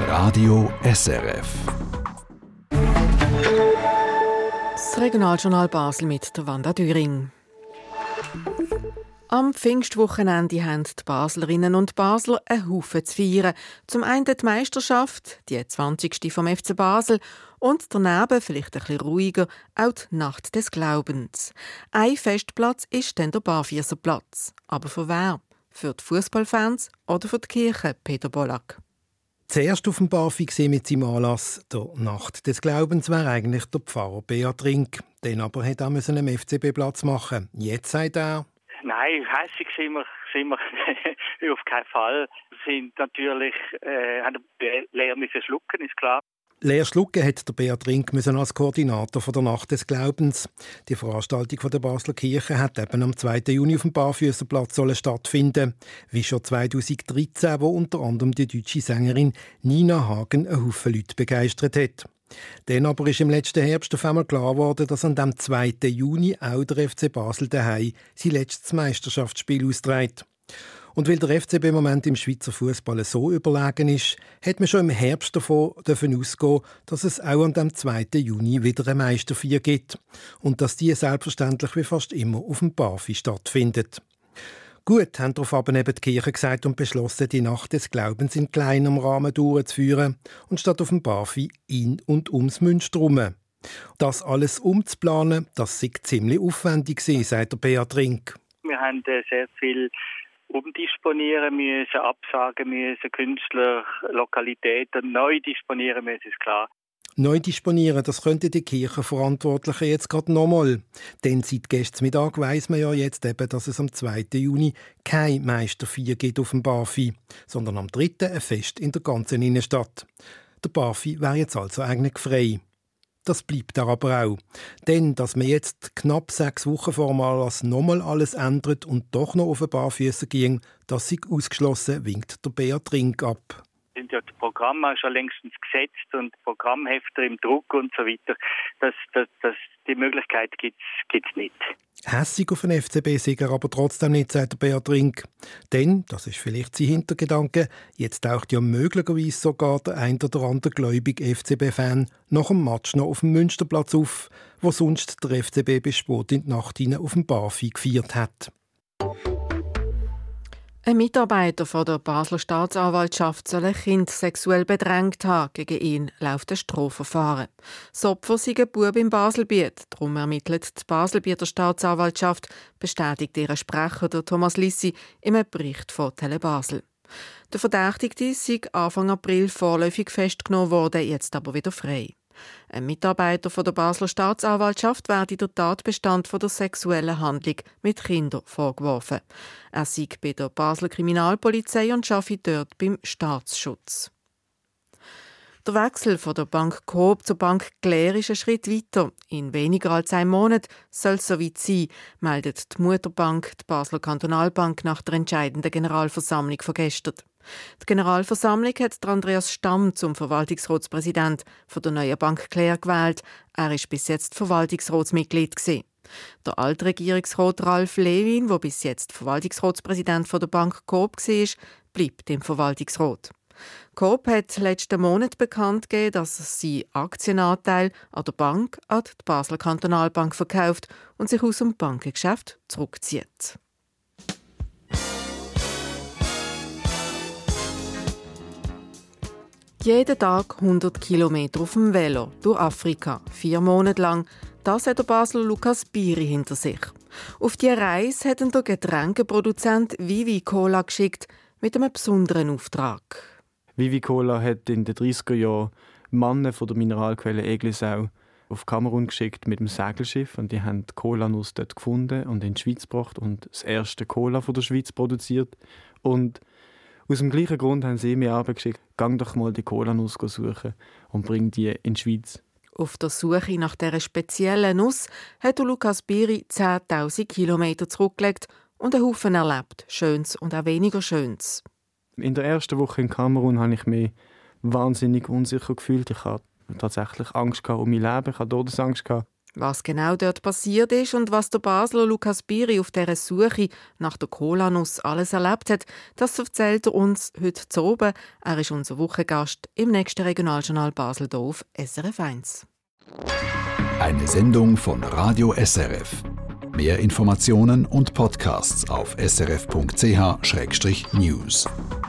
Radio SRF. Das Regionaljournal Basel mit der Wanda Düring. Am Pfingstwochenende haben die Baslerinnen und Basler einen Haufen zu feiern. Zum einen die Meisterschaft, die 20. vom FC Basel, und daneben, vielleicht ein bisschen ruhiger, auch die Nacht des Glaubens. Ein Festplatz ist dann der Barfüsserplatz. Aber für wer? Für die Fußballfans oder für die Kirche, Peter Bollack? Zuerst auf dem Barfi gesehen mit seinem Anlass der Nacht des Glaubens wäre eigentlich der Pfarrer Beat Rink. Den aber hat er einem FCB Platz machen. Jetzt sagt er: Nein, hässig sind wir auf keinen Fall. Wir sind natürlich, haben leer müssen schlucken, ist klar. Leer schlucken hat der Beat Rink als Koordinator von der Nacht des Glaubens. Die Veranstaltung der Basler Kirche hat eben am 2. Juni auf dem Barfüsserplatz stattfinden. Wie schon 2013, wo unter anderem die deutsche Sängerin Nina Hagen einen Haufen Leute begeistert hat. Dann aber ist im letzten Herbst auf einmal klar geworden, dass an dem 2. Juni auch der FC Basel daheim sein letztes Meisterschaftsspiel austrägt. Und weil der FCB im Moment im Schweizer Fußball so überlegen ist, hat man schon im Herbst davon ausgehen, dass es auch an dem 2. Juni wieder eine Meisterfeier gibt und dass die selbstverständlich wie fast immer auf dem Barfi stattfindet. Gut, haben darauf aber neben die Kirche gesagt und beschlossen, die Nacht des Glaubens in kleinem Rahmen durchzuführen und statt auf dem Barfi in und ums Münster herum. Das alles umzuplanen, das sei ziemlich aufwendig gewesen, sagt der Beat Rink. Wir haben sehr viel umdisponieren müssen, absagen müssen, Künstler, Lokalitäten neu disponieren müssen, ist klar. Neu disponieren, das könnte die Kirchenverantwortlichen jetzt gerade nochmal. Denn seit gestern Mittag weiss man ja jetzt eben, dass es am 2. Juni keine Meisterfeier gibt auf dem Barfi, sondern am 3. ein Fest in der ganzen Innenstadt. Der Barfi wäre jetzt also eigentlich frei. Das bleibt er aber auch. Denn, dass man jetzt knapp 6 Wochen vor dem Anlass nochmal alles ändert und doch noch auf ein Barfüsser ging, das sei ausgeschlossen, winkt der Beat Rink ab. Sind ja die Programme schon längstens gesetzt und Programmhefter im Druck und so weiter. Die Möglichkeit gibt's nicht. Hässig auf den FCB-Sieger aber trotzdem nicht, sagt der Beat Rink. Denn, das ist vielleicht sein Hintergedanke, jetzt taucht ja möglicherweise sogar der ein oder andere gläubige FCB-Fan nach dem Match noch auf dem Münsterplatz auf, wo sonst der FCB bis spät in die Nacht hinein auf dem Barfi gefeiert hat. Ein Mitarbeiter von der Basler Staatsanwaltschaft soll ein Kind sexuell bedrängt haben. Gegen ihn läuft ein Strafverfahren. Das Opfer sei ein Bub im Baselbiet. Darum ermittelt die Baselbieter Staatsanwaltschaft, bestätigt ihr Sprecher Thomas Lissi im Bericht von Tele Basel. Der Verdächtigte sei Anfang April vorläufig festgenommen worden, jetzt aber wieder frei. Ein Mitarbeiter von der Basler Staatsanwaltschaft werde der Tatbestand von der sexuellen Handlung mit Kindern vorgeworfen. Er sei bei der Basler Kriminalpolizei und arbeitet dort beim Staatsschutz. Der Wechsel von der Bank Coop zur Bank Clair ist ein Schritt weiter. In weniger als einem Monat soll es soweit sein, meldet die Mutterbank, die Basler Kantonalbank, nach der entscheidenden Generalversammlung von gestern. Die Generalversammlung hat Andreas Stamm zum Verwaltungsratspräsident der neuen Bank Clair gewählt. Er war bis jetzt Verwaltungsratsmitglied. Der alte Regierungsrat Ralf Lewin, der bis jetzt Verwaltungsratspräsident der Bank Coop war, bleibt im Verwaltungsrat. Coop hat letzten Monat bekannt gegeben, dass er seinen Aktienanteil an der Bank an die Basler Kantonalbank verkauft und sich aus dem Bankengeschäft zurückzieht. Jeden Tag 100 Kilometer auf dem Velo durch Afrika, 4 Monate lang. Das hat der Basler Lukas Biri hinter sich. Auf diese Reise hat ihn der Getränkeproduzent Vivi Cola geschickt mit einem besonderen Auftrag. Vivi Cola hat in den 30er Jahren Männer von der Mineralquelle Eglisau auf Kamerun geschickt mit dem Segelschiff und die haben die Cola-Nuss dort gefunden und in die Schweiz gebracht und das erste Cola von der Schweiz produziert. Und aus dem gleichen Grund haben sie mir geschickt, gang doch mal die Cola-Nuss suchen und bring die in die Schweiz. Auf der Suche nach dieser speziellen Nuss hat Lukas Biri 10'000 Kilometer zurückgelegt und einen Haufen erlebt, Schönes und auch weniger Schönes. In der ersten Woche in Kamerun habe ich mich wahnsinnig unsicher gefühlt. Ich hatte tatsächlich Angst um mein Leben, ich hatte Todesangst. Was genau dort passiert ist und was der Basler Lukas Biri auf dieser Suche nach der Kolanuss alles erlebt hat, das erzählt er uns heute zu oben. Er ist unser Wochengast im nächsten Regionaljournal Basel hier auf SRF 1. Eine Sendung von Radio SRF. Mehr Informationen und Podcasts auf srf.ch/news.